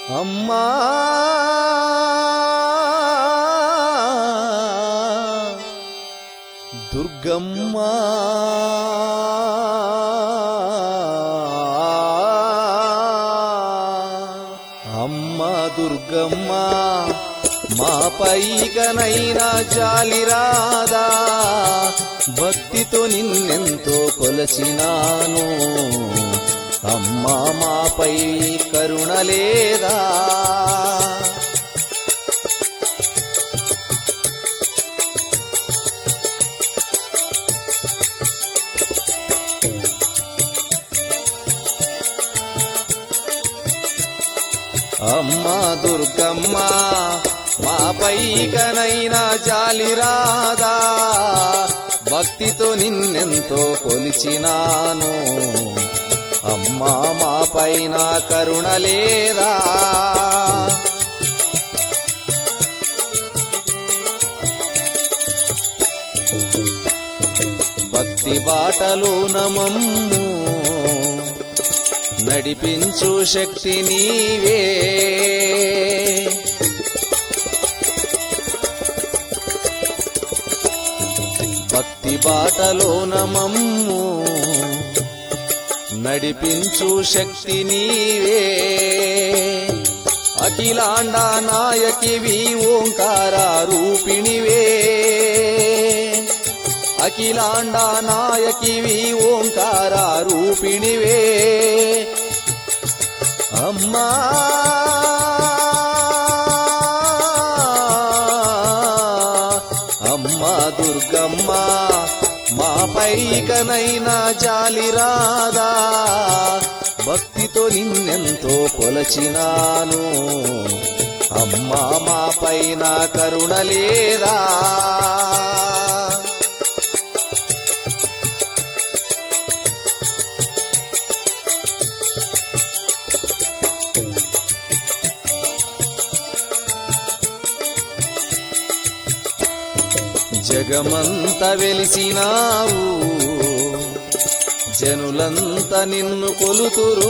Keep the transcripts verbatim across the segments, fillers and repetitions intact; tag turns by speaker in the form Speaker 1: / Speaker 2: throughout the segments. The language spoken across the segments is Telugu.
Speaker 1: అమ్మా దుర్గమ్మ అమ్మ దుర్గమ్మ మాపైకనైనా జాలి రాదా భక్తితో నిన్నెంతో కొలచినాను అమ్మా మాపై కరుణ లేదా అమ్మా దుర్గమ్మ మాపైకనైనా జాలి రాదా భక్తితో నిన్నెంతో కొలిచినాను అమ్మా మాపైన కరుణ లేదా భక్తి బాటలో నమమ్ము నడిపించు శక్తి నీవే భక్తి బాటలో నమమ్ము నడిపించు శక్తి నీవే అఖిలాండ నాయకివి ఓంకార రూపిణివే అఖిలాండ నాయకివి ఓంకార రూపిణివే అమ్మా అమ్మా దుర్గమ్మ మాపైకనైనా జాలి రాదా భక్తితో నిన్నెంతో కొలచినాను అమ్మా మాపైన కరుణ లేదా జగమంత వెలిసినావు జనులంత నిన్ను కొలుతురు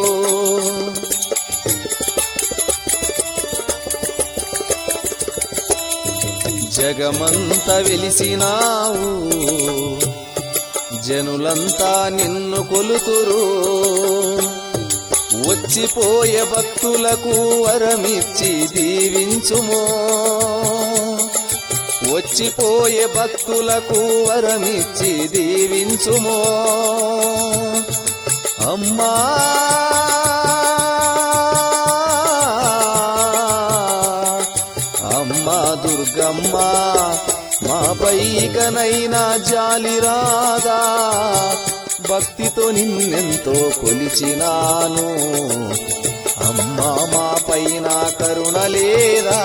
Speaker 1: జగమంత వెలిసినావు జనులంతా నిన్ను కొలుతురు వచ్చిపోయే భక్తులకు వరమిచ్చి దీవించుమో వచ్చిపోయే భక్తులకు వరమిచ్చి దీవించుమో అమ్మా అమ్మా దుర్గమ్మ మాపైకనైనా జాలి రాదా భక్తితో నిన్నెంతో కొలిచినాను అమ్మా మాపైన కరుణ లేదా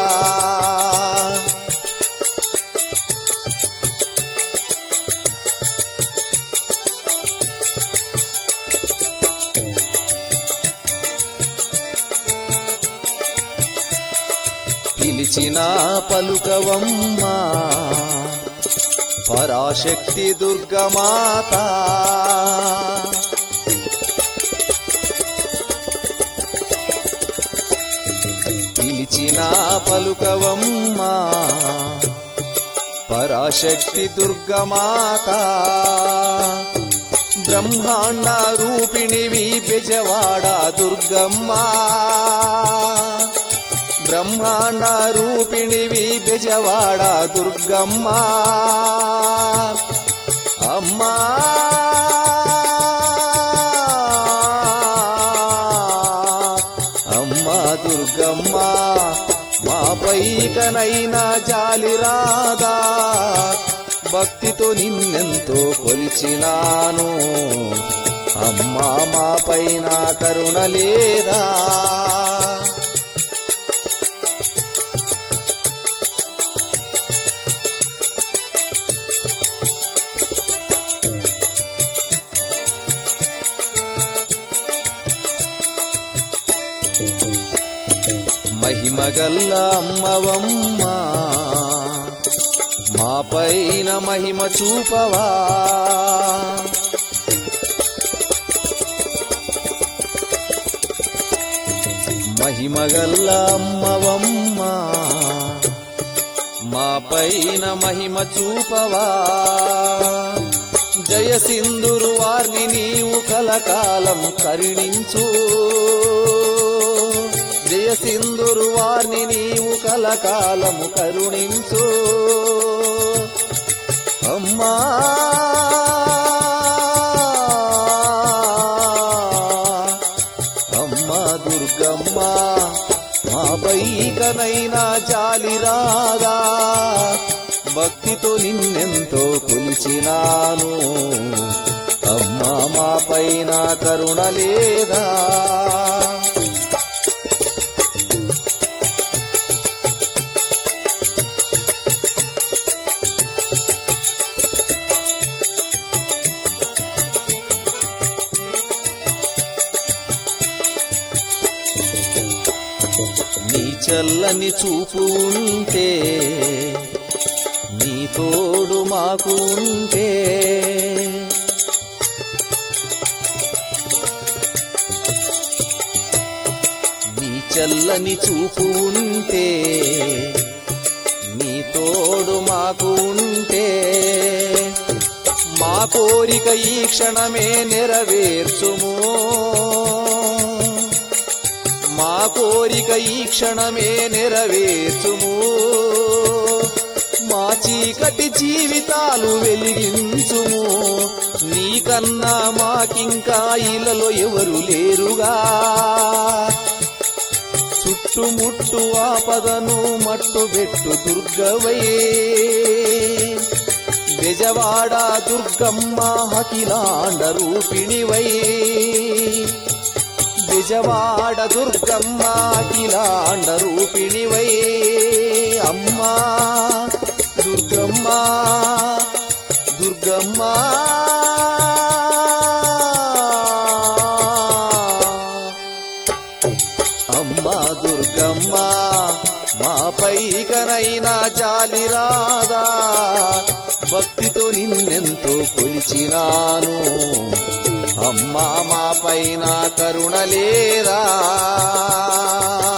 Speaker 1: పిలిచిన పలుకవమ్మా పరాశక్తి దుర్గమాత పిలిచిన పలుకవమ్మా పరాశక్తి దుర్గమాత బ్రహ్మాండ రూపిణివి బెజవాడ దుర్గమ్మ బ్రహ్మాండ రూపిణివి బెజవాడ దుర్గమ్మ అమ్మా అమ్మా దుర్గమ్మ మాపైకనైనా జాలి రాదా భక్తితో నిన్నెంతో కొలిచినాను అమ్మా మాపైన కరుణ లేదా మహిమగల్ల అమ్మవమ్మ మాపైన మహిమ చూపవా మహిమగల్ల అమ్మవమ్మ మా పైన మహిమ చూపవా జయ సింధురు వారిని నీవు కలకాలం కరుణించు జయ సింధురు వారిని నీవు కలకాలము కరుణించు అమ్మా అమ్మా దుర్గమ్మ మాపై ఇకనైనా జాలి రాదా భక్తితో నిన్నెంతో కొలిచినాను అమ్మా మా పైన కరుణ లేదా నీ చల్లని చూపు ఉంటే నీ తోడు మాకు ఉంటే నీ చల్లని చూపు ఉంటే నీ తోడు మాకు ఉంటే మా కోరిక ఈ క్షణమే నెరవేర్చుము మా కోరిక ఈ క్షణమే నెరవేర్చుము మా చీకటి జీవితాలు వెలిగించుము నీకన్నా మాకింకా ఇళ్ళలో ఎవరు లేరుగా చుట్టుముట్టు ఆపదను మట్టుబెట్టు దుర్గవై బెజవాడ దుర్గమ్మ అఖిలాండ రూపిణివై బెజవాడ దుర్గమ్మ అఖిలాండ రూపిణివై అమ్మా దుర్గమ్మ దుర్గమ్మ అమ్మా దుర్గమ్మ మాపై ఇకనైనా జాలి రాదా భక్తితో నిన్నెంతో కొలిచినాను అమ్మా మా పైన కరుణ లేదా